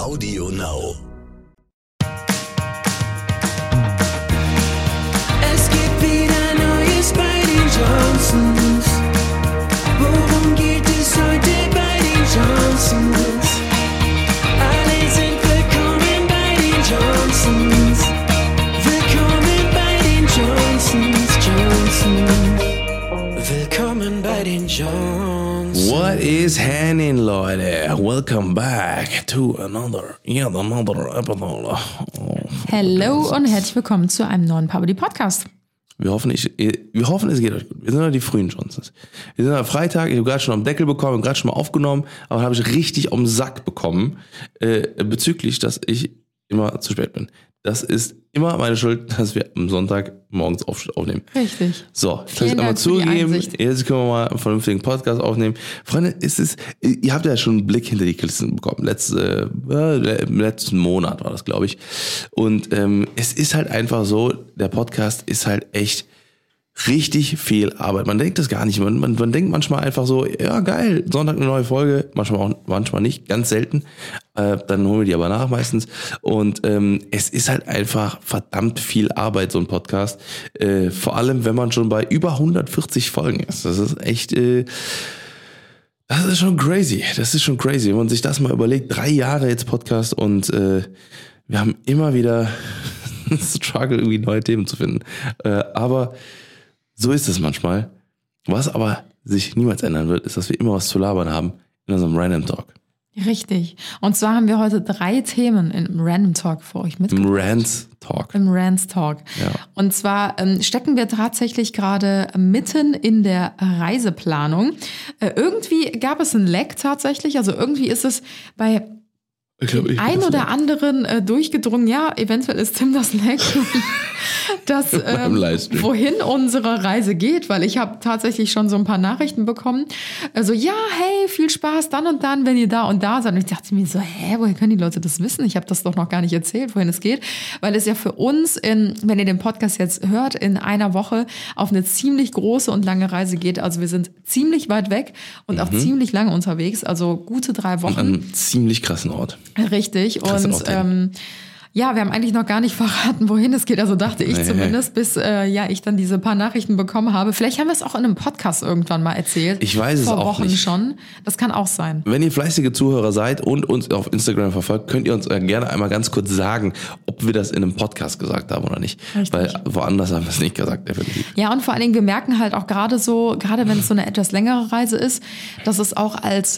Audio Now. Es gibt wieder Neues bei den Johnsons. Worum geht es heute bei den Johnsons? Alle sind willkommen bei den Johnsons. Willkommen bei den Johnsons. Willkommen bei den Johnsons. What is happening, Leute? Welcome back to another episode. Hello und herzlich willkommen zu einem neuen Poverty Podcast. Wir hoffen, es geht euch gut. Wir sind ja die frühen Johnsons. Wir sind am Freitag, ich habe gerade schon am Deckel bekommen, gerade schon mal aufgenommen, aber habe ich richtig am Sack bekommen, bezüglich, dass ich immer zu spät bin. Das ist immer meine Schuld, dass wir am Sonntag morgens aufnehmen. Richtig. So, das habe ich einmal zugegeben. Jetzt können wir mal einen vernünftigen Podcast aufnehmen. Freunde, ihr habt ja schon einen Blick hinter die Kulissen bekommen. Im letzten Monat war das, glaube ich. Und es ist halt einfach so, der Podcast ist halt echt richtig viel Arbeit. Man denkt das gar nicht. Man denkt manchmal einfach so, ja geil, Sonntag eine neue Folge. Manchmal nicht, ganz selten. Dann holen wir die aber nach meistens. Und es ist halt einfach verdammt viel Arbeit, so ein Podcast. Vor allem, wenn man schon bei über 140 Folgen ist. Das ist echt... Das ist schon crazy. Wenn man sich das mal überlegt. 3 Jahre jetzt Podcast und wir haben immer wieder Struggle, irgendwie neue Themen zu finden. Aber so ist es manchmal. Was aber sich niemals ändern wird, ist, dass wir immer was zu labern haben in unserem Random Talk. Richtig. Und zwar haben wir heute 3 Themen im Random Talk für euch mitgebracht. Im Rants Talk. Ja. Und zwar stecken wir tatsächlich gerade mitten in der Reiseplanung. Irgendwie gab es ein Leck tatsächlich. Also irgendwie ist es bei ein oder anderen durchgedrungen, ja, eventuell ist Tim das Leck, dass wohin unsere Reise geht, weil ich habe tatsächlich schon so ein paar Nachrichten bekommen, also ja, hey, viel Spaß dann und dann, wenn ihr da und da seid. Und ich dachte mir so, woher können die Leute das wissen? Ich habe das doch noch gar nicht erzählt, wohin es geht, weil es ja für uns, wenn ihr den Podcast jetzt hört, in einer Woche auf eine ziemlich große und lange Reise geht. Also wir sind ziemlich weit weg und auch ziemlich lange unterwegs, also gute 3 Wochen. An einem ziemlich krassen Ort. Richtig. Und ja, wir haben eigentlich noch gar nicht verraten, wohin es geht. Also dachte ich zumindest, bis ich dann diese paar Nachrichten bekommen habe. Vielleicht haben wir es auch in einem Podcast irgendwann mal erzählt. Ich weiß es auch nicht. Vor Wochen schon. Das kann auch sein. Wenn ihr fleißige Zuhörer seid und uns auf Instagram verfolgt, könnt ihr uns gerne einmal ganz kurz sagen, ob wir das in einem Podcast gesagt haben oder nicht. Richtig. Weil woanders haben wir es nicht gesagt, definitiv. Ja, und vor allen Dingen, wir merken halt auch gerade wenn es so eine etwas längere Reise ist, dass es auch als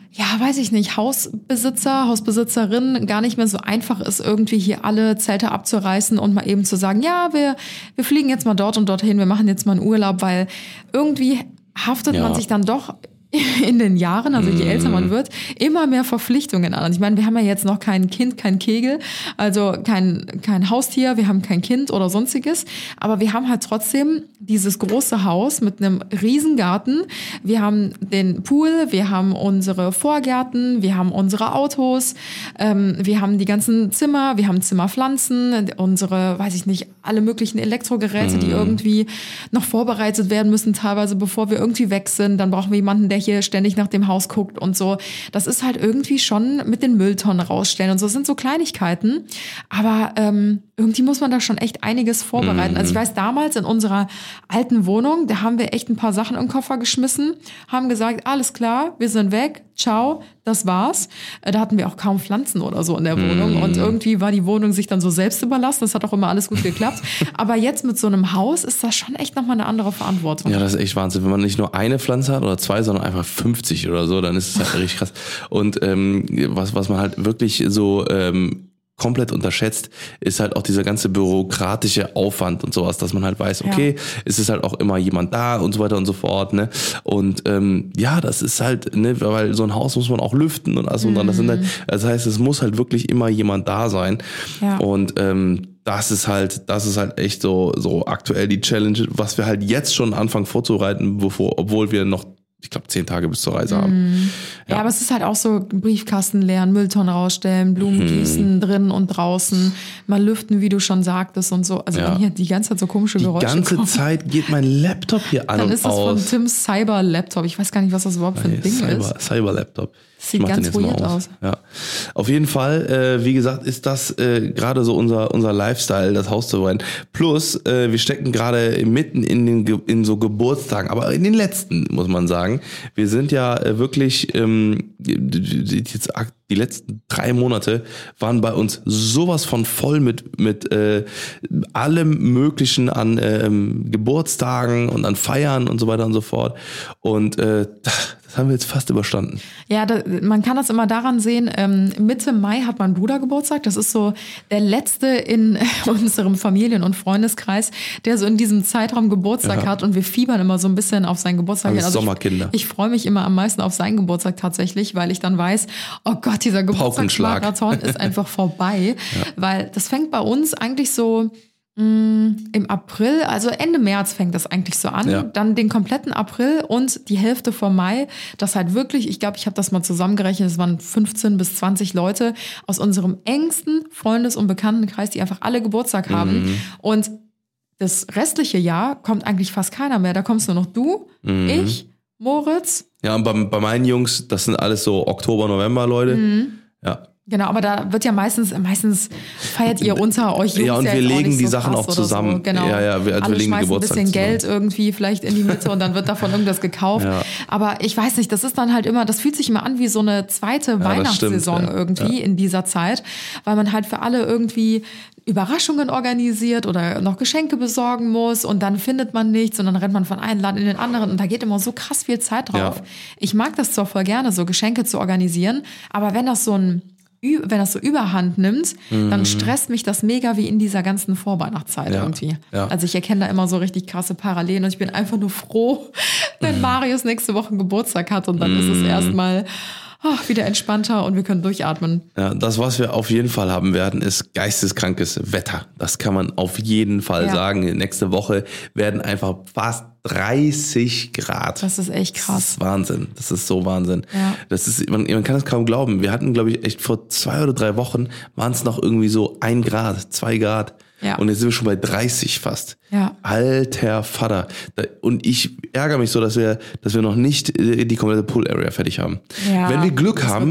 Hausbesitzerin gar nicht mehr so einfach ist, irgendwie hier alle Zelte abzureißen und mal eben zu sagen, ja, wir fliegen jetzt mal dort und dorthin, wir machen jetzt mal einen Urlaub, weil irgendwie haftet man sich dann doch in den Jahren, also je älter man wird, immer mehr Verpflichtungen an. Ich meine, wir haben ja jetzt noch kein Kind, kein Kegel, also kein Haustier, wir haben kein Kind oder sonstiges, aber wir haben halt trotzdem dieses große Haus mit einem riesen Garten. Wir haben den Pool, wir haben unsere Vorgärten, wir haben unsere Autos, wir haben die ganzen Zimmer, wir haben Zimmerpflanzen, unsere, alle möglichen Elektrogeräte, die irgendwie noch vorbereitet werden müssen, teilweise bevor wir irgendwie weg sind. Dann brauchen wir jemanden, der hier ständig nach dem Haus guckt und so. Das ist halt irgendwie schon mit den Mülltonnen rausstellen und so. Das sind so Kleinigkeiten. Aber irgendwie muss man da schon echt einiges vorbereiten. Also ich weiß, damals in unserer alten Wohnung, da haben wir echt ein paar Sachen in den Koffer geschmissen, haben gesagt, alles klar, wir sind weg, ciao, das war's. Da hatten wir auch kaum Pflanzen oder so in der Wohnung und irgendwie war die Wohnung sich dann so selbst überlassen. Das hat auch immer alles gut geklappt. Aber jetzt mit so einem Haus ist das schon echt nochmal eine andere Verantwortung. Ja, das ist echt Wahnsinn. Wenn man nicht nur eine Pflanze hat oder 2, sondern einfach 50 oder so, dann ist es halt richtig krass. Und was man halt wirklich so komplett unterschätzt, ist halt auch dieser ganze bürokratische Aufwand und sowas, dass man halt weiß, okay, es ist halt auch immer jemand da und so weiter und so fort, ne? Und das ist halt, ne, weil so ein Haus muss man auch lüften und alles und dann. Das heißt, es muss halt wirklich immer jemand da sein. Ja. Und das ist halt echt so aktuell die Challenge, was wir halt jetzt schon anfangen vorzubereiten, obwohl wir noch, ich glaube, 10 Tage bis zur Reise haben. Ja, aber es ist halt auch so Briefkasten leeren, Mülltonnen rausstellen, Blumen gießen, drinnen und draußen, mal lüften, wie du schon sagtest und so. Also wenn hier die ganze Zeit so komische Geräusche kommen. Die ganze kommen, Zeit geht mein Laptop hier an und aus. Dann ist das von Tims Cyber-Laptop. Ich weiß gar nicht, was das überhaupt für ein Ding ist. Cyber-Laptop. Sieht ganz weird aus. Ja. Auf jeden Fall, wie gesagt, ist das gerade so unser Lifestyle, das Haus zu bauen. Plus, wir stecken gerade mitten in so Geburtstagen, aber in den letzten, muss man sagen. Wir sind ja wirklich, die letzten 3 Monate waren bei uns sowas von voll mit allem Möglichen an Geburtstagen und an Feiern und so weiter und so fort. Und das haben wir jetzt fast überstanden. Ja, man kann das immer daran sehen, Mitte Mai hat mein Bruder Geburtstag. Das ist so der letzte in unserem Familien- und Freundeskreis, der so in diesem Zeitraum Geburtstag hat. Und wir fiebern immer so ein bisschen auf seinen Geburtstag hin. Also Sommerkinder. Ich freue mich immer am meisten auf seinen Geburtstag tatsächlich, weil ich dann weiß, oh Gott, dieser Geburtstagsmarathon ist einfach vorbei. Ja. Weil das fängt bei uns eigentlich so im April, also Ende März fängt das eigentlich so an, dann den kompletten April und die Hälfte vom Mai, das halt wirklich, ich glaube, ich habe das mal zusammengerechnet, es waren 15 bis 20 Leute aus unserem engsten Freundes- und Bekanntenkreis, die einfach alle Geburtstag haben und das restliche Jahr kommt eigentlich fast keiner mehr, da kommst nur noch du, ich, Moritz. Ja, und bei meinen Jungs, das sind alles so Oktober, November Leute, ja. Genau, aber da wird ja meistens feiert ihr unter euch Jungs. Ja, und wir legen die Sachen auch zusammen. So. Genau. Ja, wir legen die Geburtstag ein bisschen zusammen. Geld irgendwie vielleicht in die Mitte und dann wird davon irgendwas gekauft. Ja. Aber ich weiß nicht, das ist dann halt immer, das fühlt sich immer an wie so eine zweite Weihnachtssaison irgendwie in dieser Zeit, weil man halt für alle irgendwie Überraschungen organisiert oder noch Geschenke besorgen muss und dann findet man nichts und dann rennt man von einem Laden in den anderen und da geht immer so krass viel Zeit drauf. Ja. Ich mag das zwar voll gerne, so Geschenke zu organisieren, aber wenn das so Überhand nimmt, dann stresst mich das mega wie in dieser ganzen Vorweihnachtszeit irgendwie. Ja. Also ich erkenne da immer so richtig krasse Parallelen und ich bin einfach nur froh, wenn Marius nächste Woche Geburtstag hat und dann ist es erstmal wieder entspannter und wir können durchatmen. Ja, das, was wir auf jeden Fall haben werden, ist geisteskrankes Wetter. Das kann man auf jeden Fall sagen. Nächste Woche werden einfach fast 30 Grad. Das ist echt krass. Das ist Wahnsinn. Das ist so Wahnsinn. Ja. Das ist, man kann es kaum glauben. Wir hatten, glaube ich, echt vor 2 oder 3 Wochen waren es noch irgendwie so 1 Grad, 2 Grad. Ja. Und jetzt sind wir schon bei 30 fast. Ja. Alter Vater. Und ich ärgere mich so, dass wir noch nicht die komplette Pool-Area fertig haben. Ja, wenn wir Glück haben,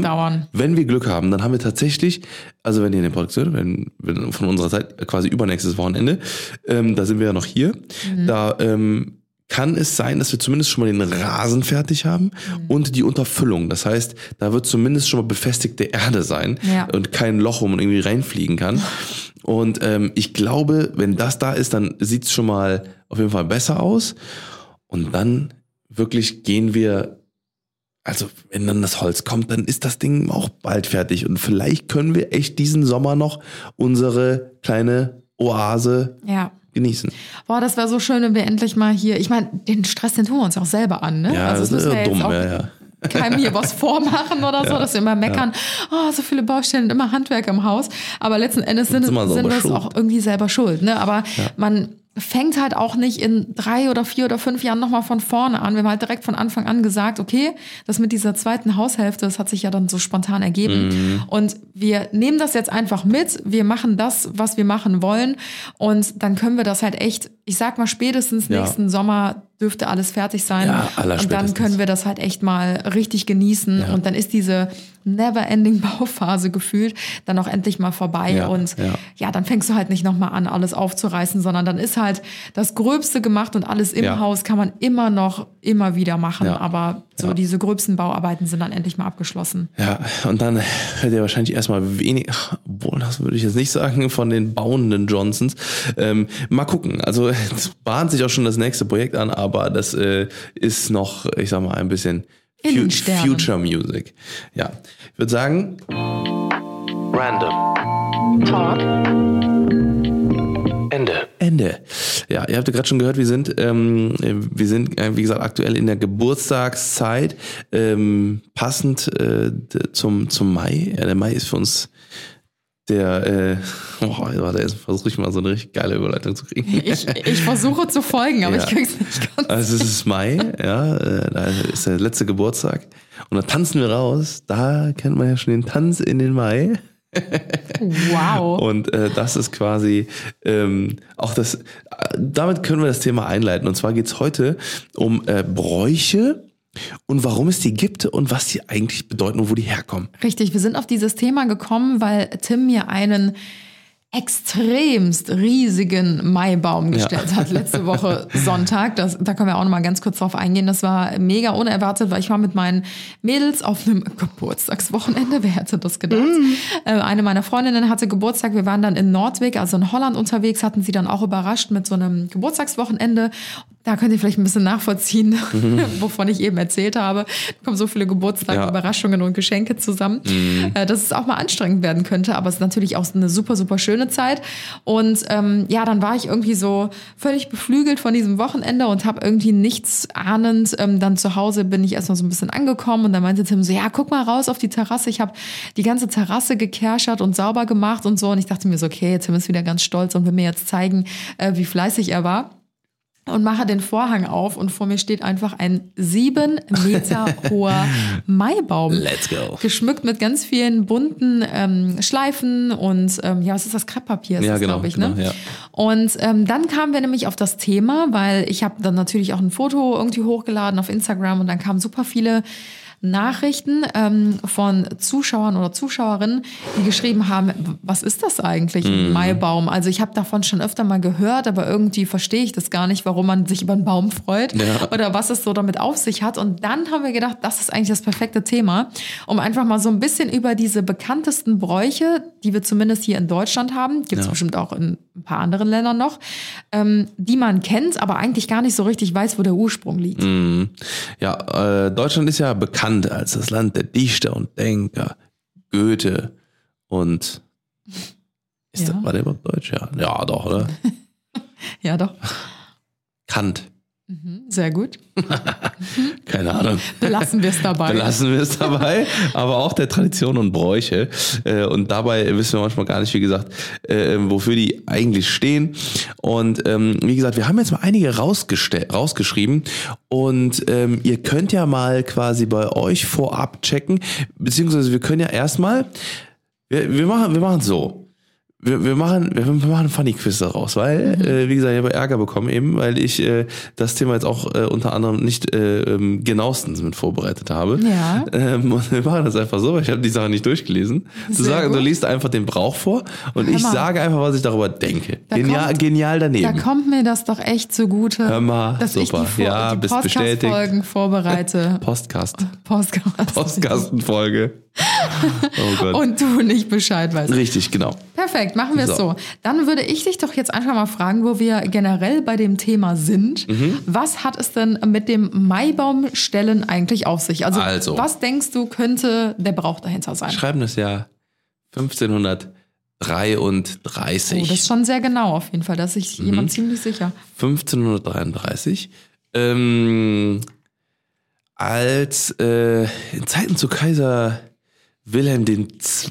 dann haben wir tatsächlich, also wenn ihr den Podcast hört, wenn von unserer Zeit quasi übernächstes Wochenende, da sind wir ja noch hier, da kann es sein, dass wir zumindest schon mal den Rasen fertig haben und die Unterfüllung. Das heißt, da wird zumindest schon mal befestigte Erde sein und kein Loch, wo man irgendwie reinfliegen kann. Und ich glaube, wenn das da ist, dann sieht es schon mal auf jeden Fall besser aus. Und dann wirklich gehen wir, also wenn dann das Holz kommt, dann ist das Ding auch bald fertig. Und vielleicht können wir echt diesen Sommer noch unsere kleine Oase genießen. Boah, das wäre so schön, wenn wir endlich mal hier, ich meine, den Stress, den tun wir uns ja auch selber an, ne? Ja, also das ist ja dumm, keinem hier was vormachen oder so, dass wir immer meckern, so viele Baustellen, immer Handwerk im Haus. Aber letzten Endes sind wir es auch irgendwie selber schuld, ne? Aber man fängt halt auch nicht in 3 oder 4 oder 5 Jahren nochmal von vorne an. Wir haben halt direkt von Anfang an gesagt, okay, das mit dieser zweiten Haushälfte, das hat sich ja dann so spontan ergeben. Und wir nehmen das jetzt einfach mit, wir machen das, was wir machen wollen und dann können wir das halt echt, ich sag mal spätestens nächsten Sommer dürfte alles fertig sein. Ja, und dann können wir das halt echt mal richtig genießen und dann ist diese never-ending Bauphase gefühlt dann auch endlich mal vorbei und dann fängst du halt nicht nochmal an, alles aufzureißen, sondern dann ist halt das Gröbste gemacht und alles im Haus kann man immer wieder machen, aber so diese gröbsten Bauarbeiten sind dann endlich mal abgeschlossen. Ja, und dann hört ihr wahrscheinlich erstmal wenig, obwohl das würde ich jetzt nicht sagen, von den bauenden Johnsons. Mal gucken, also es bahnt sich auch schon das nächste Projekt an, aber das ist noch, ich sag mal, ein bisschen Future Music. Ja, ich würde sagen, Random Talk. Ende. Ja, ihr habt ja gerade schon gehört, wir sind, wie gesagt, aktuell in der Geburtstagszeit, passend zum Mai. Ja, der Mai ist für uns versuche ich mal so eine richtig geile Überleitung zu kriegen. Ich versuche zu folgen, aber ich krieg's nicht ganz. Also es ist Mai, da ist der letzte Geburtstag und da tanzen wir raus, da kennt man ja schon den Tanz in den Mai. Wow. Und das ist quasi auch damit können wir das Thema einleiten. Und zwar geht's heute um Bräuche, Und warum es die gibt und was die eigentlich bedeuten und wo die herkommen. Richtig, wir sind auf dieses Thema gekommen, weil Tim mir einen extremst riesigen Maibaum gestellt hat letzte Woche Sonntag. Da können wir auch noch mal ganz kurz drauf eingehen. Das war mega unerwartet, weil ich war mit meinen Mädels auf einem Geburtstagswochenende. Wer hätte das gedacht? Eine meiner Freundinnen hatte Geburtstag. Wir waren dann in Nordwijk, also in Holland unterwegs, hatten sie dann auch überrascht mit so einem Geburtstagswochenende. Da könnt ihr vielleicht ein bisschen nachvollziehen, wovon ich eben erzählt habe. Da kommen so viele Geburtstage, Überraschungen und Geschenke zusammen, dass es auch mal anstrengend werden könnte. Aber es ist natürlich auch eine super, super schöne Zeit. Und dann war ich irgendwie so völlig beflügelt von diesem Wochenende und habe irgendwie nichts ahnend. Dann zu Hause bin ich erstmal so ein bisschen angekommen und dann meinte Tim so, ja, guck mal raus auf die Terrasse. Ich habe die ganze Terrasse gekerschert und sauber gemacht und so. Und ich dachte mir so, okay, Tim ist wieder ganz stolz und will mir jetzt zeigen, wie fleißig er war. Und mache den Vorhang auf und vor mir steht einfach ein 7 Meter hoher Maibaum. Let's go. Geschmückt mit ganz vielen bunten Schleifen und was ist das? Krepppapier ist das, genau, glaube ich. Genau, ne? ja. Und dann kamen wir nämlich auf das Thema, weil ich habe dann natürlich auch ein Foto irgendwie hochgeladen auf Instagram und dann kamen super viele Nachrichten von Zuschauern oder Zuschauerinnen, die geschrieben haben, was ist das eigentlich, ein Maibaum? Also ich habe davon schon öfter mal gehört, aber irgendwie verstehe ich das gar nicht, warum man sich über einen Baum freut oder was es so damit auf sich hat. Und dann haben wir gedacht, das ist eigentlich das perfekte Thema, um einfach mal so ein bisschen über diese bekanntesten Bräuche, die wir zumindest hier in Deutschland haben, gibt es bestimmt auch in ein paar anderen Ländern noch, die man kennt, aber eigentlich gar nicht so richtig weiß, wo der Ursprung liegt. Ja, Deutschland ist ja bekannt als das Land der Dichter und Denker, Goethe und war der überhaupt Deutsch? Ja, doch, oder? Ja, doch. Kant. Sehr gut. Keine Ahnung. Belassen wir es dabei. Aber auch der Tradition und Bräuche. Und dabei wissen wir manchmal gar nicht, wie gesagt, wofür die eigentlich stehen. Und wie gesagt, wir haben jetzt mal einige rausgeschrieben. Und ihr könnt ja mal quasi bei euch vorab checken. Beziehungsweise wir können ja erstmal, wir machen so. Wir machen ein Funny-Quiz daraus, weil, wie gesagt, ich habe Ärger bekommen eben, weil ich das Thema jetzt auch unter anderem nicht genauestens mit vorbereitet habe. Ja. Und wir machen das einfach so, weil ich habe die Sache nicht durchgelesen. Du liest einfach den Brauch vor und ich sage einfach, was ich darüber denke. Genial daneben. Da kommt mir das doch echt zugute, Hör mal, dass super. ich die Podcast-Folgen vorbereite. Postkastenfolge. Oh Gott. Und du nicht Bescheid weißt. Richtig, genau. Perfekt, machen wir es so. Dann würde ich dich doch jetzt einfach mal fragen, wo wir generell bei dem Thema sind. Was hat es denn mit dem Maibaumstellen eigentlich auf sich? Also, was denkst du, könnte der Brauch dahinter sein? Schreiben das Jahr 1533. Oh, das ist schon sehr genau auf jeden Fall. Da ist sich jemand ziemlich sicher. 1533. Als in Zeiten zu Kaiser Wilhelm II.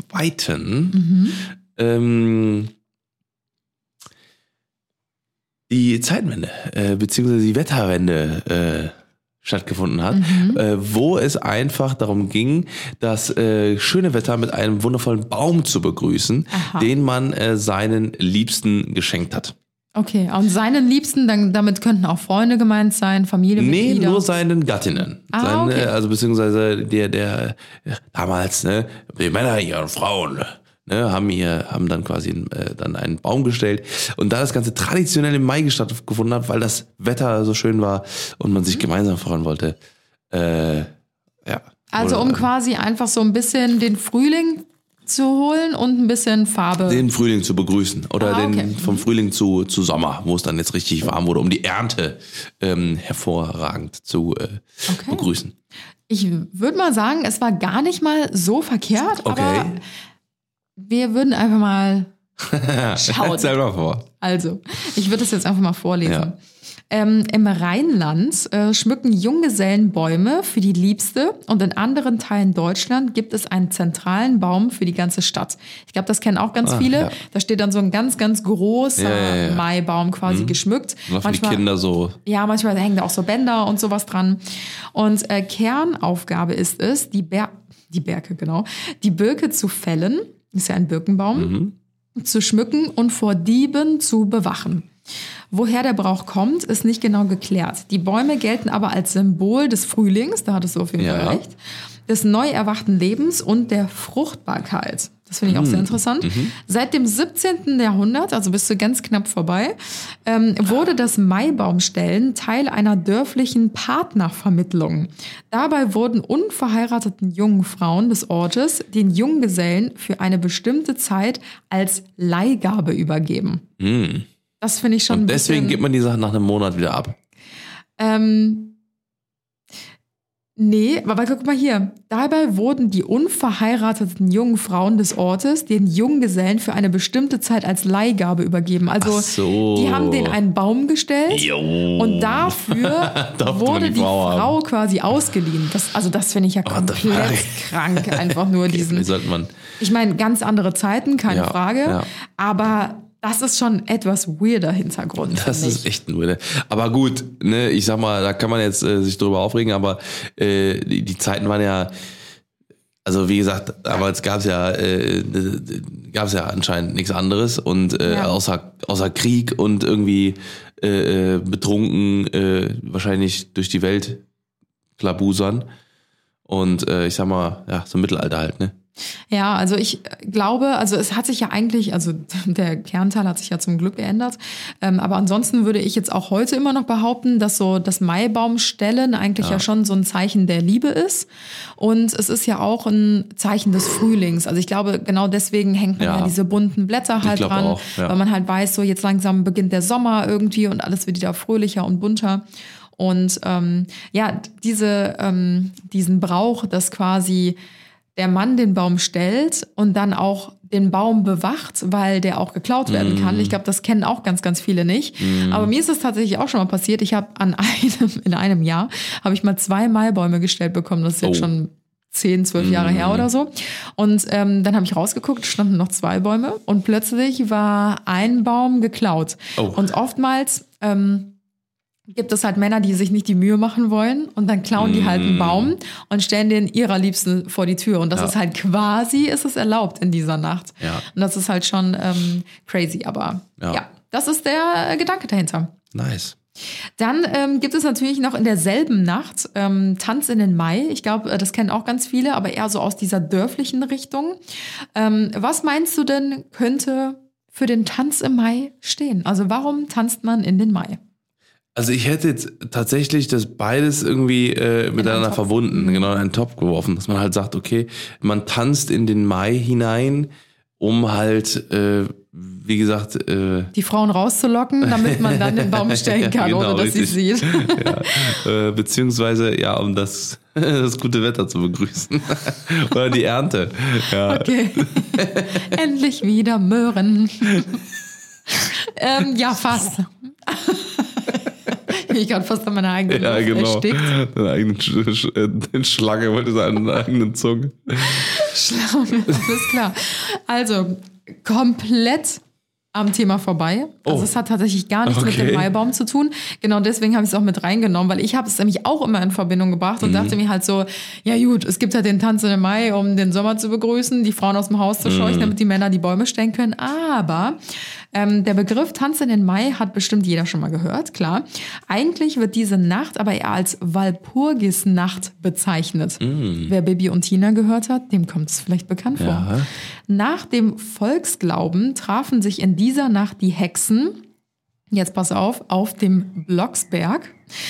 Die Zeitenwende beziehungsweise die Wetterwende stattgefunden hat, wo es einfach darum ging, das schöne Wetter mit einem wundervollen Baum zu begrüßen, den man seinen Liebsten geschenkt hat. Okay, und seinen Liebsten, damit könnten auch Freunde gemeint sein, Familienmitglieder? Nee, nur seinen Gattinnen. Okay. Also beziehungsweise der damals, die Männer, ihre Frauen, haben dann quasi dann einen Baum gestellt. Und da das Ganze traditionell im Mai stattgefunden hat, weil das Wetter so schön war und man sich gemeinsam freuen wollte, Also um quasi einfach so ein bisschen den Frühling zu holen und ein bisschen Farbe. Den Frühling zu begrüßen oder vom Frühling zu Sommer, wo es dann jetzt richtig warm wurde, um die Ernte hervorragend zu begrüßen. Ich würde mal sagen, es war gar nicht mal so verkehrt, aber wir würden einfach mal schauen. Erzähl mal vor. Also, ich würde das jetzt einfach mal vorlesen. Ja. Im Rheinland schmücken Junggesellenbäume für die Liebste und in anderen Teilen Deutschland gibt es einen zentralen Baum für die ganze Stadt. Ich glaube, das kennen auch ganz viele. Ja. Da steht dann so ein ganz, ganz großer Maibaum quasi geschmückt. Und für die Kinder so. Ja, manchmal hängen da auch so Bänder und sowas dran. Und Kernaufgabe ist es, die Birke zu fällen. Ist ja ein Birkenbaum. zu schmücken und vor Dieben zu bewachen. Woher der Brauch kommt, ist nicht genau geklärt. Die Bäume gelten aber als Symbol des Frühlings, da hattest du auf jeden Fall recht, des neu erwachten Lebens und der Fruchtbarkeit. Das finde ich auch sehr interessant. Seit dem 17. Jahrhundert, also bist du ganz knapp vorbei, wurde das Maibaumstellen Teil einer dörflichen Partnervermittlung. Dabei wurden unverheirateten jungen Frauen des Ortes den Junggesellen für eine bestimmte Zeit als Leihgabe übergeben. Das finde ich schon und deswegen gibt man die Sachen nach einem Monat wieder ab. Nee, aber guck mal hier. Dabei wurden die unverheirateten jungen Frauen des Ortes den Junggesellen für eine bestimmte Zeit als Leihgabe übergeben. Also die haben denen einen Baum gestellt und dafür wurde die Frau quasi ausgeliehen. Das finde ich ja komplett krank. Einfach nur diesen. Wie sollte man? Ich meine, ganz andere Zeiten, keine Frage. Aber das ist schon etwas weirder Hintergrund. Das ist echt ein weirder. Aber gut, ne, ich sag mal, da kann man jetzt sich drüber aufregen, aber die Zeiten waren ja, also wie gesagt, damals gab's ja anscheinend nichts anderes und außer Krieg und irgendwie betrunken wahrscheinlich durch die Welt klabusern und ich sag mal, ja, so Mittelalter halt, ne? Ja, also ich glaube, also es hat sich ja eigentlich, also der Kernteil hat sich ja zum Glück geändert, aber ansonsten würde ich jetzt auch heute immer noch behaupten, dass so das Maibaumstellen eigentlich ja schon so ein Zeichen der Liebe ist und es ist ja auch ein Zeichen des Frühlings. Also ich glaube, genau deswegen hängt man ja diese bunten Blätter halt dran, auch, weil man halt weiß, so jetzt langsam beginnt der Sommer irgendwie und alles wird wieder fröhlicher und bunter. Und diesen Brauch, dass quasi der Mann den Baum stellt und dann auch den Baum bewacht, weil der auch geklaut werden kann. Ich glaube, das kennen auch ganz, ganz viele nicht. Aber mir ist es tatsächlich auch schon mal passiert. Ich habe in einem Jahr habe ich mal 2 Maibäume gestellt bekommen. Das ist jetzt schon 10, 12 Jahre her oder so. Und dann habe ich rausgeguckt, standen noch 2 Bäume und plötzlich war ein Baum geklaut. Und oftmals gibt es halt Männer, die sich nicht die Mühe machen wollen und dann klauen die halt einen Baum und stellen den ihrer Liebsten vor die Tür. Und das ist halt ist es erlaubt in dieser Nacht. Ja. Und das ist halt schon crazy. Aber ja, das ist der Gedanke dahinter. Nice. Dann gibt es natürlich noch in derselben Nacht Tanz in den Mai. Ich glaube, das kennen auch ganz viele, aber eher so aus dieser dörflichen Richtung. Was meinst du denn, könnte für den Tanz im Mai stehen? Also warum tanzt man in den Mai? Also ich hätte jetzt tatsächlich das beides irgendwie miteinander verbunden, genau in einen Topf geworfen, dass man halt sagt, okay, man tanzt in den Mai hinein, um halt, wie gesagt... die Frauen rauszulocken, damit man dann den Baum stellen kann, genau, ohne dass sie sieht. Beziehungsweise, ja, um das gute Wetter zu begrüßen. Oder die Ernte. Ja. Okay. Endlich wieder Möhren. Ja, fast. Ich gerade fast an meiner eigenen erstickt. Deine eigene Schlange, wollte sagen, deine eigenen Zunge. Schlange, alles klar. Also, komplett am Thema vorbei. Also es hat tatsächlich gar nichts mit dem Maibaum zu tun. Genau deswegen habe ich es auch mit reingenommen, weil ich habe es nämlich auch immer in Verbindung gebracht und dachte mir halt so, ja gut, es gibt halt den Tanz in den Mai, um den Sommer zu begrüßen, die Frauen aus dem Haus zu scheuchen, damit die Männer die Bäume stellen können. Aber der Begriff Tanz in den Mai hat bestimmt jeder schon mal gehört, klar. Eigentlich wird diese Nacht aber eher als Walpurgisnacht bezeichnet. Wer Bibi und Tina gehört hat, dem kommt es vielleicht bekannt vor. Nach dem Volksglauben trafen sich in dieser Nacht die Hexen, jetzt pass auf dem Blocksberg,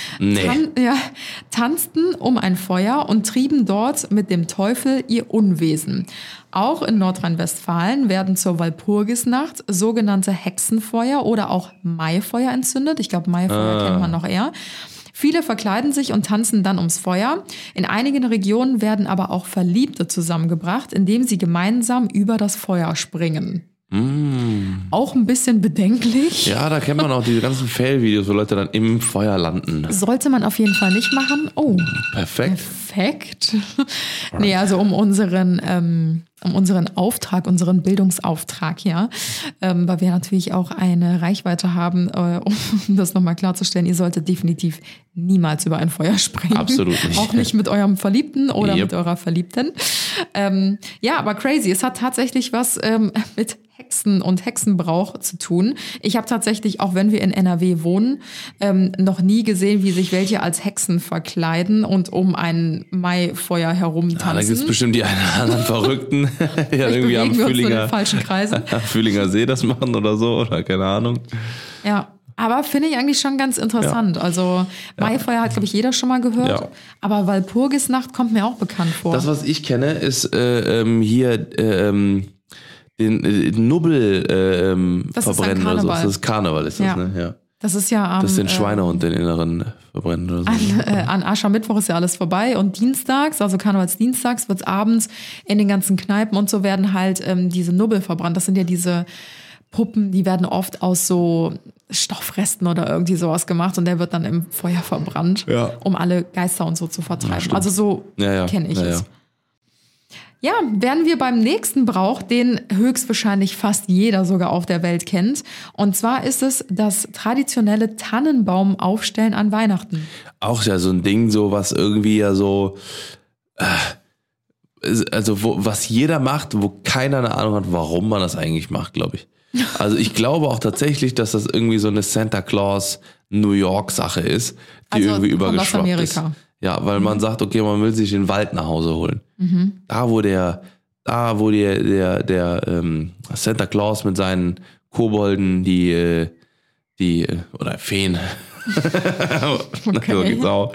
tanzten um ein Feuer und trieben dort mit dem Teufel ihr Unwesen. Auch in Nordrhein-Westfalen werden zur Walpurgisnacht sogenannte Hexenfeuer oder auch Maifeuer entzündet. Ich glaube, Maifeuer kennt man noch eher. Viele verkleiden sich und tanzen dann ums Feuer. In einigen Regionen werden aber auch Verliebte zusammengebracht, indem sie gemeinsam über das Feuer springen. Auch ein bisschen bedenklich. Ja, da kennt man auch diese ganzen Fail-Videos, wo Leute dann im Feuer landen. Sollte man auf jeden Fall nicht machen. Oh, perfekt. Nee, also um unseren Auftrag, unseren Bildungsauftrag, weil wir natürlich auch eine Reichweite haben, um das nochmal klarzustellen, ihr solltet definitiv niemals über ein Feuer springen. Absolut nicht. Auch nicht mit eurem Verliebten oder mit eurer Verliebten. Ja, aber crazy. Es hat tatsächlich was mit Hexen und Hexenbrauch zu tun. Ich habe tatsächlich, auch wenn wir in NRW wohnen, noch nie gesehen, wie sich welche als Hexen verkleiden und um ein Maifeuer herumtanzen. Ja, da gibt es bestimmt die einen oder anderen Verrückten, die ja irgendwie am Fühlinger See das machen oder so, oder keine Ahnung. Ja. Aber finde ich eigentlich schon ganz interessant. Ja. Also Maifeuer hat, glaube ich, jeder schon mal gehört. Ja. Aber Walpurgisnacht kommt mir auch bekannt vor. Das, was ich kenne, ist hier den Nubbel verbrennen oder so. Das ist Karneval, ist das, ne? Ja. Das ist ja am... Das ist den Schweinehund, den inneren verbrennen oder so. An Aschermittwoch ist ja alles vorbei. Und dienstags, also Karnevalsdienstags, wird es abends in den ganzen Kneipen und so werden halt diese Nubbel verbrannt. Das sind ja diese Puppen, die werden oft aus so Stoffresten oder irgendwie sowas gemacht und der wird dann im Feuer verbrannt, um alle Geister und so zu vertreiben. Also so kenne ich es. Ja, wären wir beim nächsten Brauch, den höchstwahrscheinlich fast jeder sogar auf der Welt kennt. Und zwar ist es das traditionelle Tannenbaumaufstellen an Weihnachten. Auch ja so ein Ding, so was irgendwie ja so... also was jeder macht, wo keiner eine Ahnung hat, warum man das eigentlich macht, glaube ich. Also ich glaube auch tatsächlich, dass das irgendwie so eine Santa Claus New York Sache ist, die also irgendwie übergeschwappt ist. Ja, weil man sagt, okay, man will sich den Wald nach Hause holen. Mhm. Da wo der Santa Claus mit seinen Kobolden die oder Feen okay. So geht's auch,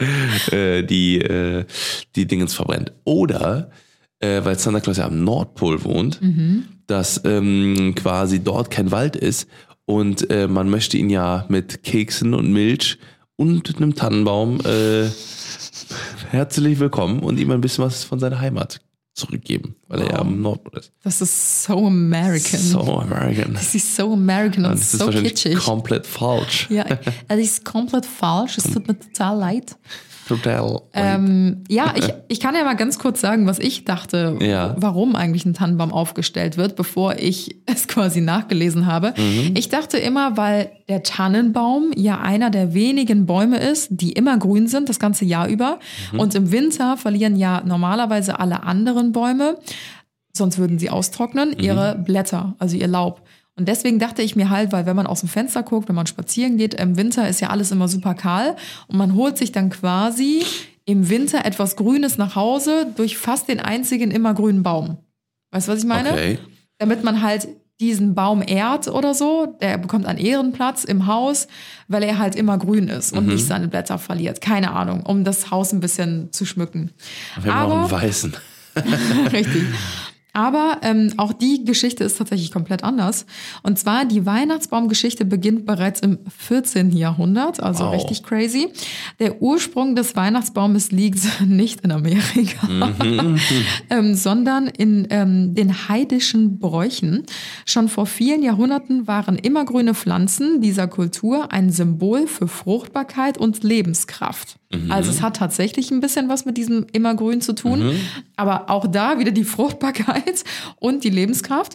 die Dingens verbrennt. Oder weil Santa Claus ja am Nordpol wohnt, dass quasi dort kein Wald ist und man möchte ihn ja mit Keksen und Milch und einem Tannenbaum herzlich willkommen und ihm ein bisschen was von seiner Heimat zurückgeben, weil er ja am Nordpol ist. Das ist so American. So American. Das ist so American und so kitschig. Komplett falsch. Ja, das ist komplett falsch. Es tut mir total leid. Total. Ja, ich kann ja mal ganz kurz sagen, was ich dachte, warum eigentlich ein Tannenbaum aufgestellt wird, bevor ich es quasi nachgelesen habe. Mhm. Ich dachte immer, weil der Tannenbaum ja einer der wenigen Bäume ist, die immer grün sind, das ganze Jahr über. Mhm. Und im Winter verlieren ja normalerweise alle anderen Bäume, sonst würden sie austrocknen, ihre Blätter, also ihr Laub. Und deswegen dachte ich mir halt, weil wenn man aus dem Fenster guckt, wenn man spazieren geht, im Winter ist ja alles immer super kahl und man holt sich dann quasi im Winter etwas Grünes nach Hause durch fast den einzigen immer grünen Baum. Weißt du, was ich meine? Okay. Damit man halt diesen Baum ehrt oder so, der bekommt einen Ehrenplatz im Haus, weil er halt immer grün ist und nicht seine Blätter verliert. Keine Ahnung, um das Haus ein bisschen zu schmücken. Wir haben auch einen weißen. Richtig. Aber auch die Geschichte ist tatsächlich komplett anders. Und zwar, die Weihnachtsbaumgeschichte beginnt bereits im 14. Jahrhundert, also richtig crazy. Der Ursprung des Weihnachtsbaumes liegt nicht in Amerika, sondern in den heidischen Bräuchen. Schon vor vielen Jahrhunderten waren immergrüne Pflanzen dieser Kultur ein Symbol für Fruchtbarkeit und Lebenskraft. Also es hat tatsächlich ein bisschen was mit diesem Immergrün zu tun, aber auch da wieder die Fruchtbarkeit und die Lebenskraft.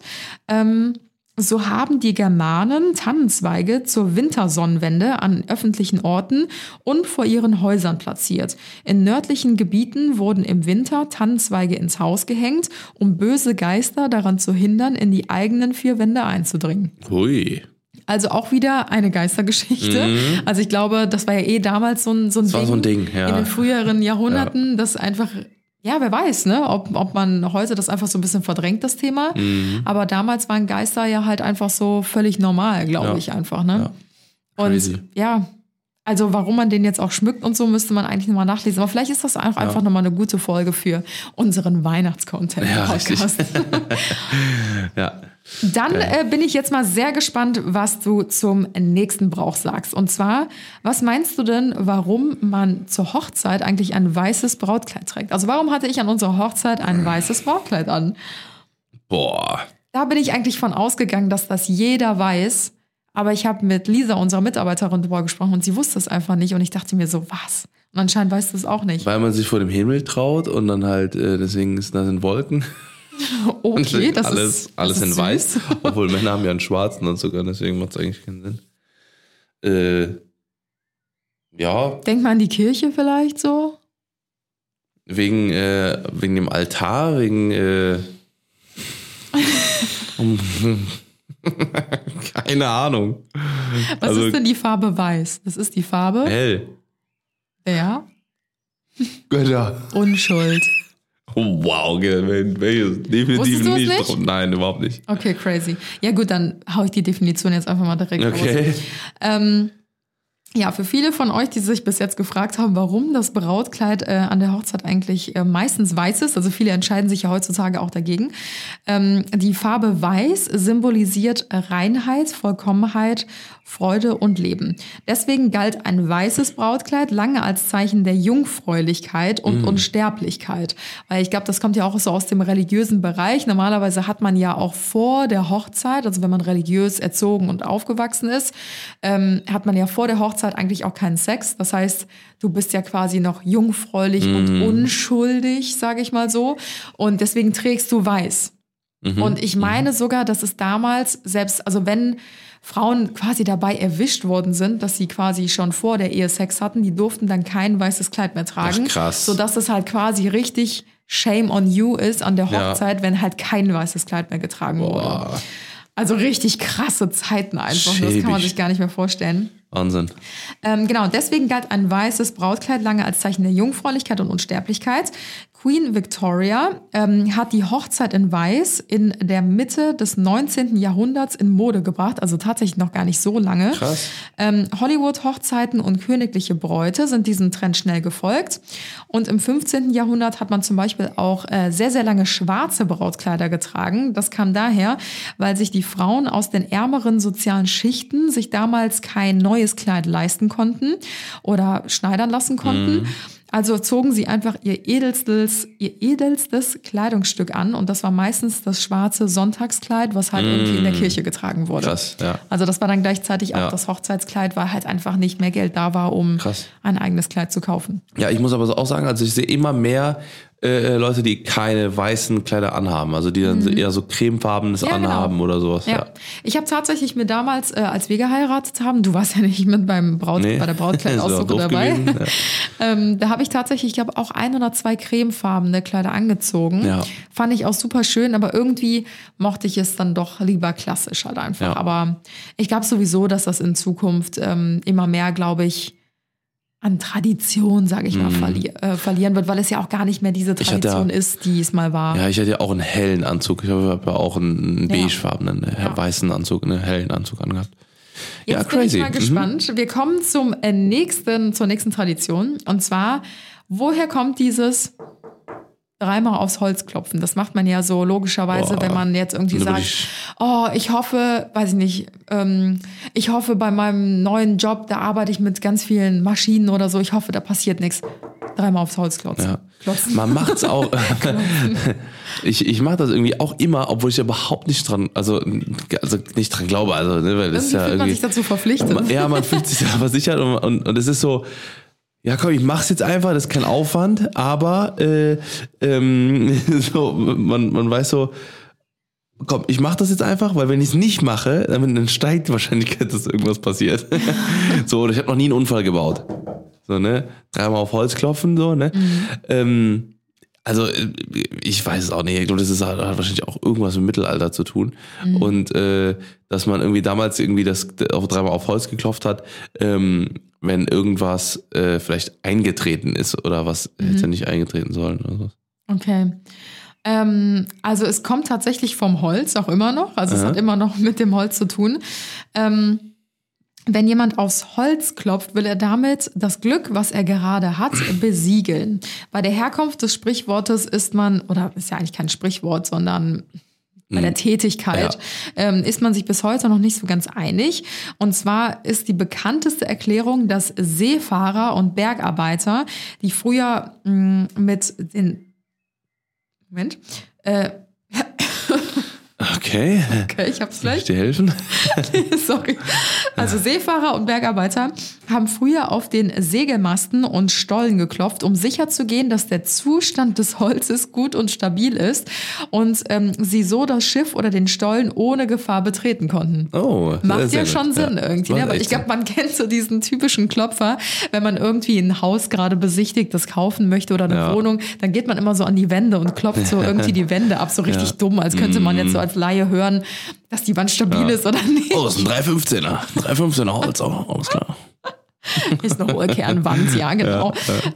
So haben die Germanen Tannenzweige zur Wintersonnenwende an öffentlichen Orten und vor ihren Häusern platziert. In nördlichen Gebieten wurden im Winter Tannenzweige ins Haus gehängt, um böse Geister daran zu hindern, in die eigenen vier Wände einzudringen. Hui. Also auch wieder eine Geistergeschichte. Also ich glaube, das war ja damals so ein Ding ja. In den früheren Jahrhunderten, das einfach, ja, wer weiß, ne, ob man heute das einfach so ein bisschen verdrängt, das Thema. Aber damals waren Geister ja halt einfach so völlig normal, glaube ich einfach, ne? Ja. Und ja, also warum man den jetzt auch schmückt und so, müsste man eigentlich nochmal nachlesen. Aber vielleicht ist das auch einfach nochmal eine gute Folge für unseren Weihnachtscontent-Podcast. Ja. Dann bin ich jetzt mal sehr gespannt, was du zum nächsten Brauch sagst. Und zwar, was meinst du denn, warum man zur Hochzeit eigentlich ein weißes Brautkleid trägt? Also warum hatte ich an unserer Hochzeit ein weißes Brautkleid an? Boah. Da bin ich eigentlich von ausgegangen, dass das jeder weiß. Aber ich habe mit Lisa, unserer Mitarbeiterin, darüber gesprochen und sie wusste es einfach nicht. Und ich dachte mir so, was? Und anscheinend weißt du es auch nicht. Weil man sich vor dem Himmel traut und dann halt, deswegen ist das in Wolken. Okay, das alles ist in süß. Weiß. Obwohl Männer haben ja einen schwarzen und sogar, deswegen macht es eigentlich keinen Sinn. Ja. Denk mal an die Kirche vielleicht so. Wegen dem Altar, wegen Keine Ahnung. Was ist denn die Farbe weiß? Das ist die Farbe hell. der Götter. Unschuld. Oh, wow, definitiv nicht. Drum. Nein, überhaupt nicht. Okay, crazy. Ja gut, dann hau ich die Definition jetzt einfach mal direkt raus. Ja, für viele von euch, die sich bis jetzt gefragt haben, warum das Brautkleid an der Hochzeit eigentlich meistens weiß ist, also viele entscheiden sich ja heutzutage auch dagegen. Die Farbe Weiß symbolisiert Reinheit, Vollkommenheit, Freude und Leben. Deswegen galt ein weißes Brautkleid lange als Zeichen der Jungfräulichkeit und Unsterblichkeit. Weil ich glaube, das kommt ja auch so aus dem religiösen Bereich. Normalerweise hat man ja auch vor der Hochzeit, also wenn man religiös erzogen und aufgewachsen ist, hat man ja vor der Hochzeit eigentlich auch keinen Sex. Das heißt, du bist ja quasi noch jungfräulich und unschuldig, sage ich mal so. Und deswegen trägst du weiß. Und ich meine sogar, dass es damals selbst, also wenn Frauen quasi dabei erwischt worden sind, dass sie quasi schon vor der Ehe Sex hatten, die durften dann kein weißes Kleid mehr tragen. Ach, krass. Sodass es halt quasi richtig Shame on you ist an der Hochzeit, wenn halt kein weißes Kleid mehr getragen wurde. Also richtig krasse Zeiten einfach. Schäbig. Das kann man sich gar nicht mehr vorstellen. Wahnsinn. Genau, deswegen galt ein weißes Brautkleid lange als Zeichen der Jungfräulichkeit und Unsterblichkeit. Queen Victoria hat die Hochzeit in Weiß in der Mitte des 19. Jahrhunderts in Mode gebracht, also tatsächlich noch gar nicht so lange. Krass. Hollywood-Hochzeiten und königliche Bräute sind diesem Trend schnell gefolgt. Und im 15. Jahrhundert hat man zum Beispiel auch sehr, sehr lange schwarze Brautkleider getragen. Das kam daher, weil sich die Frauen aus den ärmeren sozialen Schichten sich damals kein neues Kleid leisten konnten oder schneidern lassen konnten. Also zogen sie einfach ihr edelstes Kleidungsstück an und das war meistens das schwarze Sonntagskleid, was halt irgendwie in der Kirche getragen wurde. Krass, ja. Also das war dann gleichzeitig auch das Hochzeitskleid, weil halt einfach nicht mehr Geld da war, um ein eigenes Kleid zu kaufen. Ja, ich muss aber auch sagen, also ich sehe immer mehr Leute, die keine weißen Kleider anhaben, also die dann eher so cremefarbenes anhaben oder sowas. Ja. Ich habe tatsächlich mir damals, als wir geheiratet haben, du warst ja nicht mit bei der Brautkleidaussuche dabei, da habe ich tatsächlich, ich glaube, auch 1 oder 2 cremefarbene Kleider angezogen. Ja. Fand ich auch super schön, aber irgendwie mochte ich es dann doch lieber klassisch halt einfach. Ja. Aber ich glaube sowieso, dass das in Zukunft immer mehr, glaube ich, an Tradition, sage ich mal, verlieren wird, weil es ja auch gar nicht mehr diese Tradition ist, die es mal war. Ja, ich hatte ja auch einen hellen Anzug. Ich habe ja auch einen beigefarbenen, weißen Anzug, einen hellen Anzug angehabt. Jetzt bin ich mal gespannt. Wir kommen zur nächsten Tradition. Und zwar, woher kommt dieses 3-mal aufs Holz klopfen? Das macht man ja so logischerweise, wenn man jetzt irgendwie sagt, ich hoffe, weiß ich nicht, ich hoffe bei meinem neuen Job, da arbeite ich mit ganz vielen Maschinen oder so, ich hoffe, da passiert nichts. 3-mal aufs Holz klopfen. Ja. Man macht's auch. Ich mache das irgendwie auch immer, obwohl ich überhaupt nicht dran, also nicht dran glaube. Also, ne, weil das fühlt man sich dazu verpflichtet. Ja, man fühlt sich da versichert und es ist so, ja komm, ich mach's jetzt einfach, das ist kein Aufwand, aber so, man weiß so, komm, ich mach das jetzt einfach, weil wenn ich es nicht mache, dann steigt die Wahrscheinlichkeit, dass irgendwas passiert. So, oder ich habe noch nie einen Unfall gebaut. So, ne? 3-mal auf Holz klopfen, so, ne? Also, ich weiß es auch nicht. Ich glaube, das hat wahrscheinlich auch irgendwas mit Mittelalter zu tun. Und dass man irgendwie damals irgendwie das auch 3-mal auf Holz geklopft hat, wenn irgendwas vielleicht eingetreten ist oder was hätte nicht eingetreten sollen oder so. Okay. Also es kommt tatsächlich vom Holz auch immer noch. Also es hat immer noch mit dem Holz zu tun. Wenn jemand aufs Holz klopft, will er damit das Glück, was er gerade hat, besiegeln. Bei der Herkunft des Sprichwortes ist ja eigentlich kein Sprichwort, sondern bei der Tätigkeit ist man sich bis heute noch nicht so ganz einig. Und zwar ist die bekannteste Erklärung, dass Seefahrer und Bergarbeiter, die früher mit den Okay, ich hab's gleich. Kann ich dir helfen? Sorry. Also Seefahrer und Bergarbeiter haben früher auf den Segelmasten und Stollen geklopft, um sicherzugehen, dass der Zustand des Holzes gut und stabil ist und sie so das Schiff oder den Stollen ohne Gefahr betreten konnten. Oh, macht ja schon Sinn irgendwie, ne? Aber ich glaube, man kennt so diesen typischen Klopfer, wenn man irgendwie ein Haus gerade besichtigt, das kaufen möchte oder eine Wohnung, dann geht man immer so an die Wände und klopft so irgendwie die Wände ab, so richtig dumm, als könnte man jetzt so als Laie hören, dass die Wand stabil ist oder nicht. Oh, das ist ein 3,15er. 3,15er Holz, alles klar. Ist eine hohe Kernwand, ja, genau.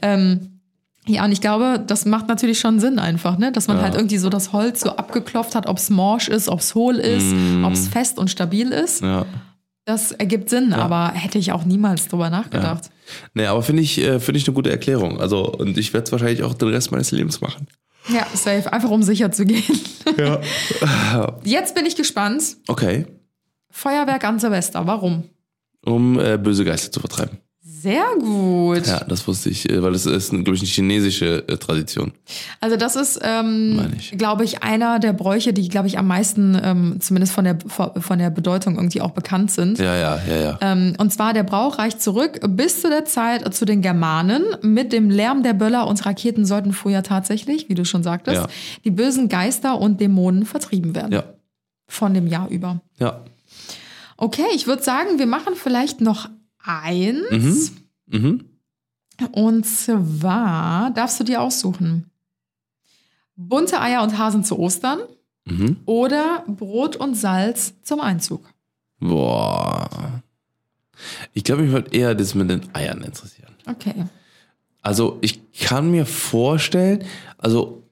Ja, und ich glaube, das macht natürlich schon Sinn einfach, ne? Dass man halt irgendwie so das Holz so abgeklopft hat, ob es morsch ist, ob es hohl ist, ob es fest und stabil ist. Ja. Das ergibt Sinn, aber hätte ich auch niemals drüber nachgedacht. Ja. Nee, aber finde ich eine gute Erklärung. Also, und ich werde es wahrscheinlich auch den Rest meines Lebens machen. Ja, safe. Einfach um sicher zu gehen. Ja. Jetzt bin ich gespannt. Okay. Feuerwerk an Silvester, warum? Um böse Geister zu vertreiben. Sehr gut. Ja, das wusste ich, weil das ist, glaube ich, eine chinesische Tradition. Also das ist, glaube ich, einer der Bräuche, die, glaube ich, am meisten, zumindest von der Bedeutung irgendwie auch bekannt sind. Ja. Und zwar, der Brauch reicht zurück bis zu der Zeit zu den Germanen. Mit dem Lärm der Böller und Raketen sollten früher tatsächlich, wie du schon sagtest, die bösen Geister und Dämonen vertrieben werden. Ja. Von dem Jahr über. Ja. Okay, ich würde sagen, wir machen vielleicht noch eins. Und zwar darfst du dir aussuchen: bunte Eier und Hasen zu Ostern oder Brot und Salz zum Einzug. Boah. Ich glaube, mich würde eher das mit den Eiern interessieren. Okay. Also ich kann mir vorstellen, also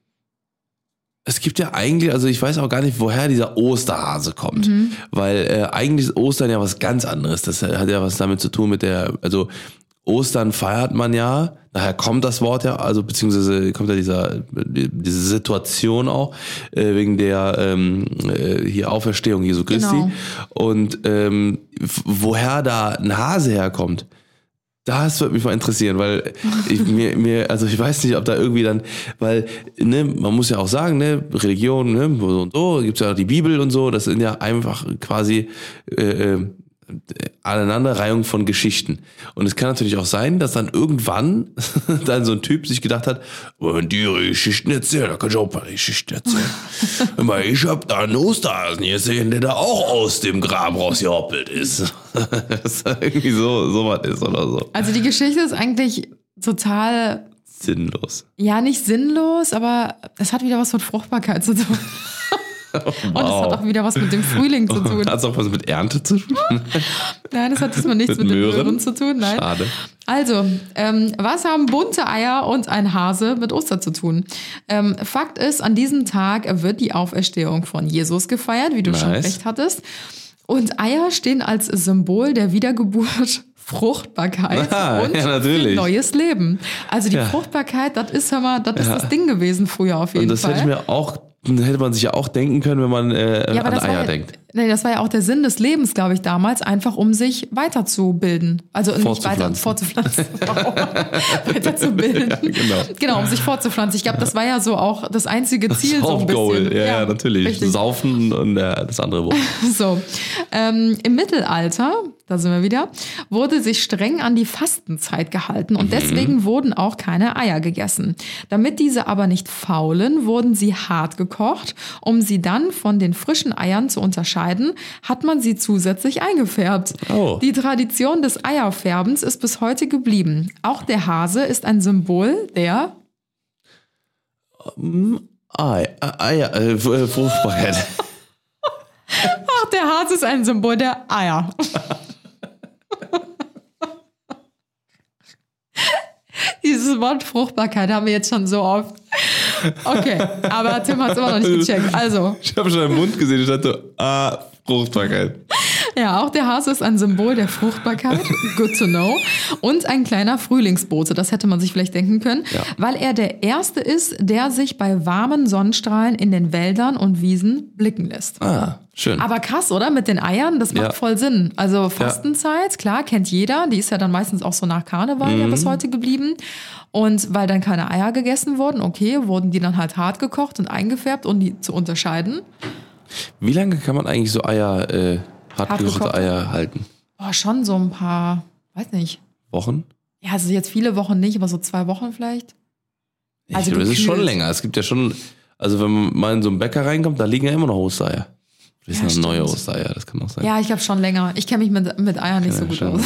es gibt ja eigentlich, also ich weiß auch gar nicht, woher dieser Osterhase kommt, weil eigentlich ist Ostern ja was ganz anderes. Das hat ja was damit zu tun mit also Ostern feiert man ja, daher kommt das Wort ja, also beziehungsweise kommt ja diese Situation auch, wegen der hier Auferstehung Jesu Christi. Genau. Und woher da ein Hase herkommt, das würde mich mal interessieren, weil ich weiß nicht, ob da irgendwie dann, weil, ne, man muss ja auch sagen, ne, Religion, ne, so und so, gibt's ja auch die Bibel und so, das sind ja einfach quasi Aneinanderreihung von Geschichten. Und es kann natürlich auch sein, dass dann irgendwann dann so ein Typ sich gedacht hat, wenn die Geschichten erzählen, da kann ich auch ein paar Geschichten erzählen. Ich hab da einen Osterhasen gesehen, der da auch aus dem Grab rausgehoppelt ist. Dass da irgendwie so was ist oder so. Also die Geschichte ist eigentlich total sinnlos. Ja, nicht sinnlos, aber es hat wieder was mit Fruchtbarkeit zu tun. Wow. Und es hat auch wieder was mit dem Frühling zu tun. Hat es auch was mit Ernte zu tun? Nein, das hat diesmal nichts mit den Möhren zu tun. Nein. Schade. Also, was haben bunte Eier und ein Hase mit Ostern zu tun? Fakt ist, an diesem Tag wird die Auferstehung von Jesus gefeiert, wie du schon recht hattest. Und Eier stehen als Symbol der Wiedergeburt, Fruchtbarkeit und neues Leben. Also die Fruchtbarkeit, das ist das Ding gewesen früher auf jeden Fall. Und das hätte man sich ja auch denken können, wenn man an Eier denkt. Nee, das war ja auch der Sinn des Lebens, glaube ich, damals, einfach um sich weiterzubilden. Also nicht fortzupflanzen. Weiterzubilden. Ja, genau, um sich fortzupflanzen. Ich glaube, das war ja so auch das einzige Ziel. Das so ein bisschen. Ja, natürlich. Richtig. Saufen und das andere Wort. So. Im Mittelalter, da sind wir wieder, wurde sich streng an die Fastenzeit gehalten und deswegen wurden auch keine Eier gegessen. Damit diese aber nicht faulen, wurden sie hart gekocht. Um sie dann von den frischen Eiern zu unterscheiden, hat man sie zusätzlich eingefärbt. Oh. Die Tradition des Eierfärbens ist bis heute geblieben. Auch der Hase ist ein Symbol der Fruchtbarkeit. Ach, der Hase ist ein Symbol der Eier. Dieses Wort Fruchtbarkeit haben wir jetzt schon so oft. Okay, aber Tim hat es immer noch nicht gecheckt. Also. Ich habe schon im Mund gesehen, ich dachte, Fruchtbarkeit. Ja, auch der Hase ist ein Symbol der Fruchtbarkeit. Good to know. Und ein kleiner Frühlingsbote, das hätte man sich vielleicht denken können, weil er der Erste ist, der sich bei warmen Sonnenstrahlen in den Wäldern und Wiesen blicken lässt. Schön. Aber krass, oder? Mit den Eiern, das macht voll Sinn. Also Fastenzeit, klar, kennt jeder. Die ist ja dann meistens auch so nach Karneval ja bis heute geblieben. Und weil dann keine Eier gegessen wurden, wurden die dann halt hart gekocht und eingefärbt, um die zu unterscheiden. Wie lange kann man eigentlich so Eier, hartgekochte Eier halten? Oh, schon so ein paar, weiß nicht. Wochen? Ja, also jetzt viele Wochen nicht, aber so 2 Wochen vielleicht. Also das ist schon länger. Es gibt ja schon, also wenn man mal in so einen Bäcker reinkommt, da liegen ja immer noch Ostereier. Das sind neue Ostereier, das kann auch sein. Ja, ich glaube schon länger. Ich kenne mich mit Eiern nicht so gut aus.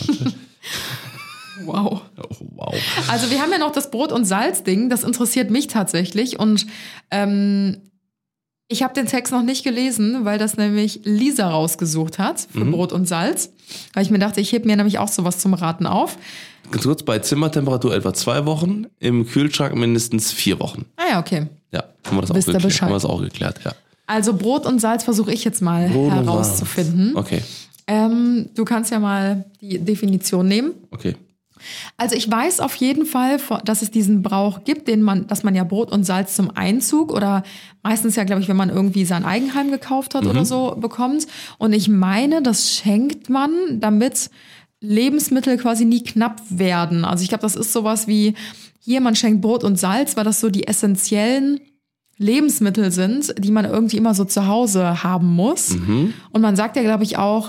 Wow. Oh, wow. Also wir haben ja noch das Brot- und Salz-Ding, das interessiert mich tatsächlich. Und Ich habe den Text noch nicht gelesen, weil das nämlich Lisa rausgesucht hat für Brot und Salz. Weil ich mir dachte, ich hebe mir nämlich auch sowas zum Raten auf. Ganz kurz, bei Zimmertemperatur etwa 2 Wochen, im Kühlschrank mindestens 4 Wochen. Ah ja, okay. Ja, haben wir das auch geklärt. Ja. Also Brot und Salz versuche ich jetzt mal herauszufinden. Okay. Du kannst ja mal die Definition nehmen. Okay. Also ich weiß auf jeden Fall, dass es diesen Brauch gibt, dass man ja Brot und Salz zum Einzug oder meistens ja, glaube ich, wenn man irgendwie sein Eigenheim gekauft hat oder so bekommt. Und ich meine, das schenkt man, damit Lebensmittel quasi nie knapp werden. Also ich glaube, das ist sowas wie, hier, man schenkt Brot und Salz, weil das so die essentiellen Lebensmittel sind, die man irgendwie immer so zu Hause haben muss. Und man sagt ja, glaube ich, auch,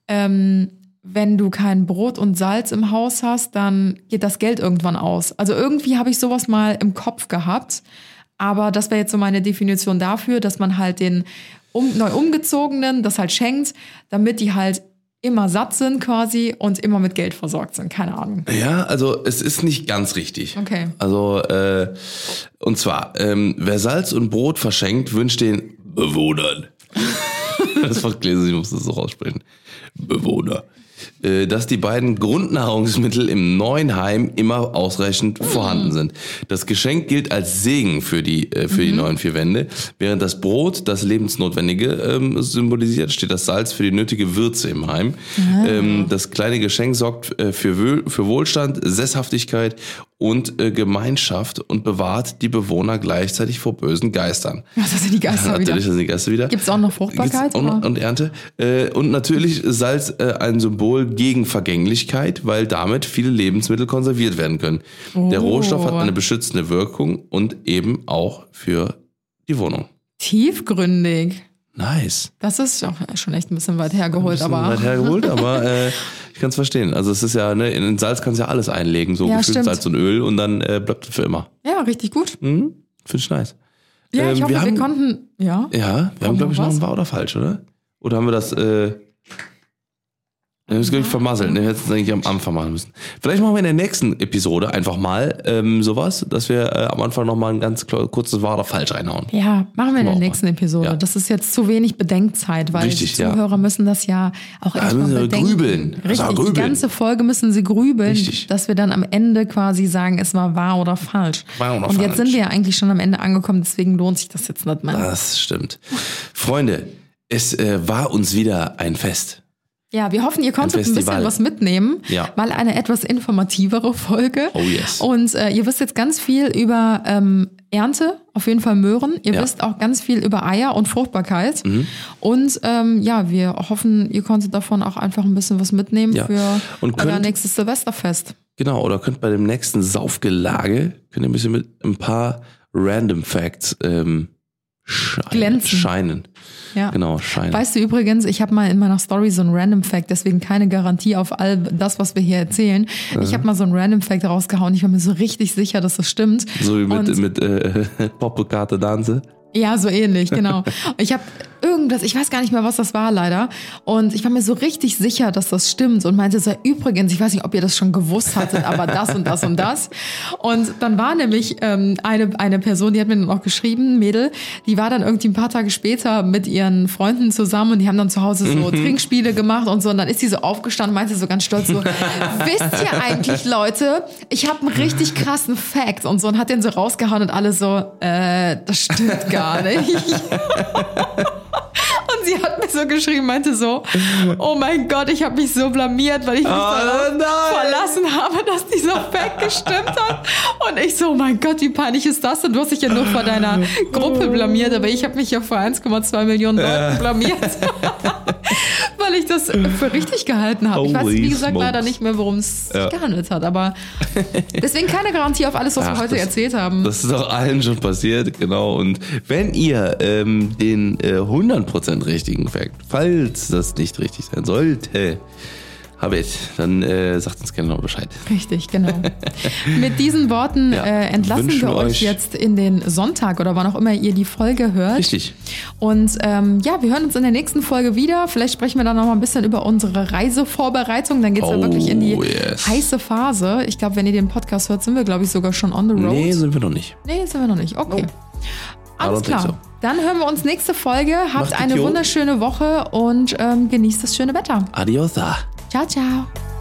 wenn du kein Brot und Salz im Haus hast, dann geht das Geld irgendwann aus. Also irgendwie habe ich sowas mal im Kopf gehabt. Aber das wäre jetzt so meine Definition dafür, dass man halt den neu Umgezogenen das halt schenkt, damit die halt immer satt sind quasi und immer mit Geld versorgt sind. Keine Ahnung. Ja, also es ist nicht ganz richtig. Okay. Also, und zwar, wer Salz und Brot verschenkt, wünscht den Bewohnern. Das war gelesen, ich muss das so raussprechen. Bewohner. Dass die beiden Grundnahrungsmittel im neuen Heim immer ausreichend vorhanden sind. Das Geschenk gilt als Segen für die neuen 4 Wände. Während das Brot das Lebensnotwendige symbolisiert, steht das Salz für die nötige Würze im Heim. Das kleine Geschenk sorgt für Wohlstand, Sesshaftigkeit und Gemeinschaft und bewahrt die Bewohner gleichzeitig vor bösen Geistern. Was sind die Geister wieder? Natürlich sind die Geister wieder. Gibt's auch noch Fruchtbarkeit? Und Ernte. Und natürlich Salz ein Symbol gegen Vergänglichkeit, weil damit viele Lebensmittel konserviert werden können. Der Rohstoff hat eine beschützende Wirkung und eben auch für die Wohnung. Tiefgründig. Nice. Das ist auch schon echt ein bisschen weit hergeholt. Ich kann es verstehen. Also es ist ja, ne, in Salz kannst du ja alles einlegen, so ja, gefühlt Salz und Öl und dann bleibt es für immer. Ja, richtig gut. Finde ich nice. Ja, ich hoffe, wir konnten, Ja, wir haben, glaube ich, noch ein Wahr oder Falsch, oder? Oder haben wir das, wir müssen gleich vermasseln. Wir hätten es eigentlich am Anfang machen müssen. Vielleicht machen wir in der nächsten Episode einfach mal sowas, dass wir am Anfang nochmal ein ganz kurzes Wahr oder Falsch reinhauen. Ja, machen wir in der nächsten Episode. Ja. Das ist jetzt zu wenig Bedenkzeit, weil die Zuhörer müssen das ja auch erstmal bedenken. Grübeln. Richtig, die ganze Folge müssen sie grübeln, dass wir dann am Ende quasi sagen, es war wahr oder falsch. Und jetzt sind wir ja eigentlich schon am Ende angekommen, deswegen lohnt sich das jetzt nicht mehr. Das stimmt. Freunde, es war uns wieder ein Fest. Ja, wir hoffen, ihr konntet ein bisschen was mitnehmen. Ja. Mal eine etwas informativere Folge. Oh yes. Und ihr wisst jetzt ganz viel über Ernte, auf jeden Fall Möhren. Ihr wisst auch ganz viel über Eier und Fruchtbarkeit. Und wir hoffen, ihr konntet davon auch einfach ein bisschen was mitnehmen für euer nächstes Silvesterfest. Genau, oder könnt bei dem nächsten Saufgelage ein bisschen mit ein paar Random Facts scheinen. Ja. Genau, scheinen. Weißt du übrigens, ich habe mal in meiner Story so ein Random Fact, deswegen keine Garantie auf all das, was wir hier erzählen. Ich habe mal so ein Random Fact rausgehauen. Ich war mir so richtig sicher, dass das stimmt. So wie mit Poppelkarte Danze. Ja, so ähnlich, genau. Ich habe irgendwas, ich weiß gar nicht mehr, was das war leider. Und ich war mir so richtig sicher, dass das stimmt und meinte so, übrigens, ich weiß nicht, ob ihr das schon gewusst hattet, aber das und das und das. Und dann war nämlich eine Person, die hat mir dann auch geschrieben, Mädel, die war dann irgendwie ein paar Tage später mit ihren Freunden zusammen und die haben dann zu Hause so Trinkspiele gemacht und so. Und dann ist sie so aufgestanden und meinte so ganz stolz so, wisst ihr eigentlich, Leute, ich habe einen richtig krassen Fact und so und hat den so rausgehauen und alle so, das stimmt gar nicht. Und sie hat mir so geschrieben, meinte so, oh mein Gott, ich habe mich so blamiert, weil ich mich verlassen habe, dass dieser Fact gestimmt hat. Und ich so, oh mein Gott, wie peinlich ist das denn? Du hast dich ja nur vor deiner Gruppe blamiert, aber ich habe mich ja vor 1,2 Millionen Leuten blamiert. Weil ich das für richtig gehalten habe. Ich weiß, wie gesagt, leider nicht mehr, worum es sich gehandelt hat. Aber deswegen keine Garantie auf alles, was wir heute erzählt haben. Das ist auch allen schon passiert, genau. Und wenn ihr den 100% richtigen Fact, falls das nicht richtig sein sollte, dann sagt uns gerne noch Bescheid. Richtig, genau. Mit diesen Worten entlassen wir euch jetzt in den Sonntag oder wann auch immer ihr die Folge hört. Richtig. Und wir hören uns in der nächsten Folge wieder. Vielleicht sprechen wir dann noch mal ein bisschen über unsere Reisevorbereitung. Dann geht es ja wirklich in die heiße Phase. Ich glaube, wenn ihr den Podcast hört, sind wir, glaube ich, sogar schon on the road. Nee, sind wir noch nicht. Okay. Alles klar. So. Dann hören wir uns nächste Folge. Habt eine wunderschöne Woche und genießt das schöne Wetter. Adios. Ciao, ciao.